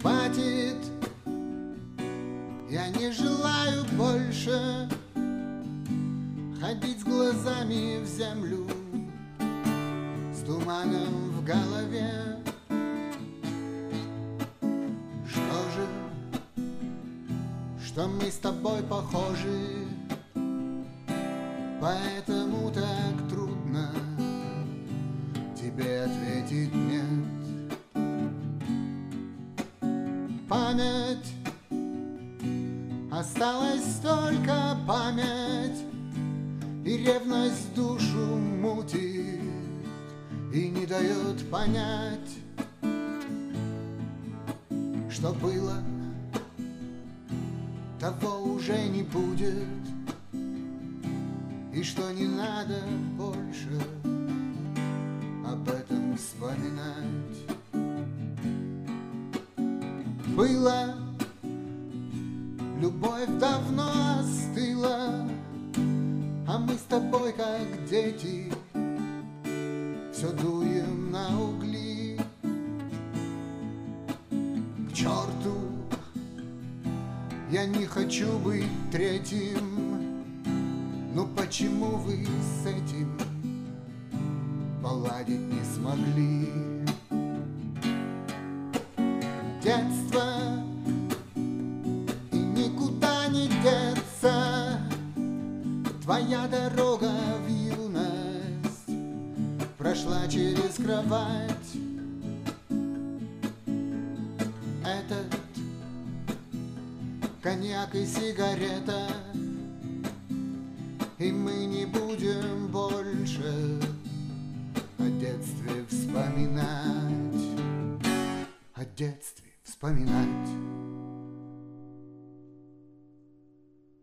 Хватит, я не желаю больше ходить с глазами в землю, с туманом в голове. Что же, что мы с тобой похожи, поэтому так трудно тебе ответить нет. Память, осталась только память, и ревность душу мутит и не дает понять, что было, того уже не будет, и что не надо больше об этом вспоминать. Было, любовь давно остыла, а мы с тобой, как дети, все дуем на угли. К черту, я не хочу быть третьим, но почему вы с этим поладить не смогли? Детство, и никуда не деться, твоя дорога в юность прошла через кровать. Этот коньяк и сигарета, и мы не будем больше о детстве вспоминать, о детстве вспоминать.